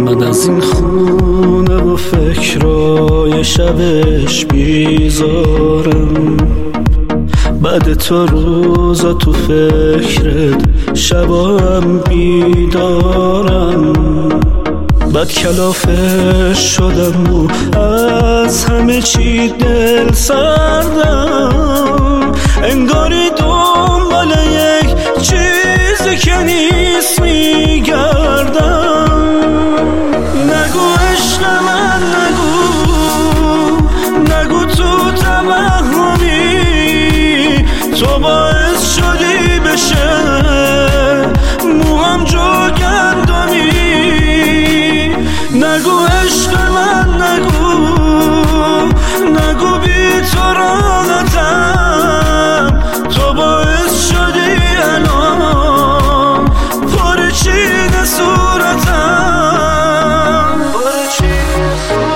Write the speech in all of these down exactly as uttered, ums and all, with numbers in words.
من از این خونه و فکرای شبش بیزارم، بعد تو روزا تو فکرت شبام بیدارم. بعد کلافش شدم و از همه چی دل سردم، انگاری دنبال یک چیزی که نیست میگردم. نگو عشق من، نگو نگو تو توهمی، تو باعث شدی بشه موام جو گندمی. نگو عشق من، نگو نگو بی تو راحتم، تو باعث شدی الان پر چین صورتم، پر چین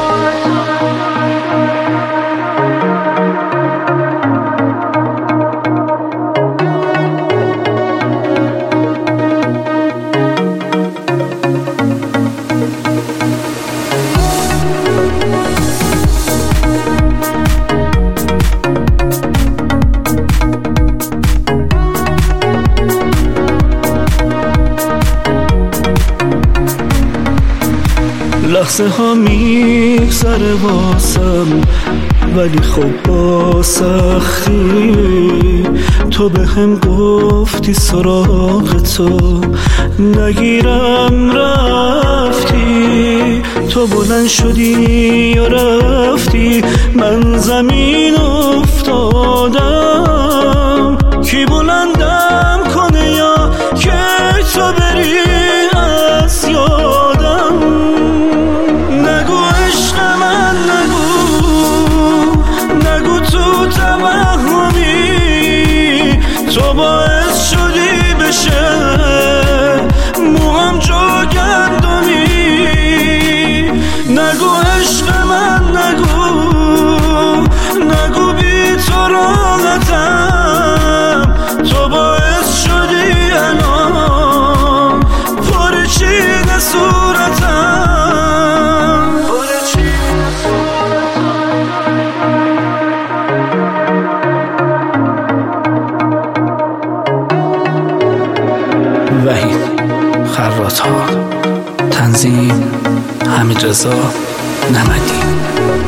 لحظه ها میگذره واسم، ولی خب با سختی تو به هم گفتی سراغ تو نگیرم رفتی. تو بلند شدی و رفتی، من زمین افتادم. کی بلندم کنه یا که تو بری از یادم. نگو عشق من، نگو نگو تو توهمی، تو باعث شدی بشه موام جو گندمی. نگو عشق من، نگو نگو بی تو راحتم، تو باعث شدی الان پر چین صورتم. وحید خراط‌ها، تنظیم حمیدرضا نمدی.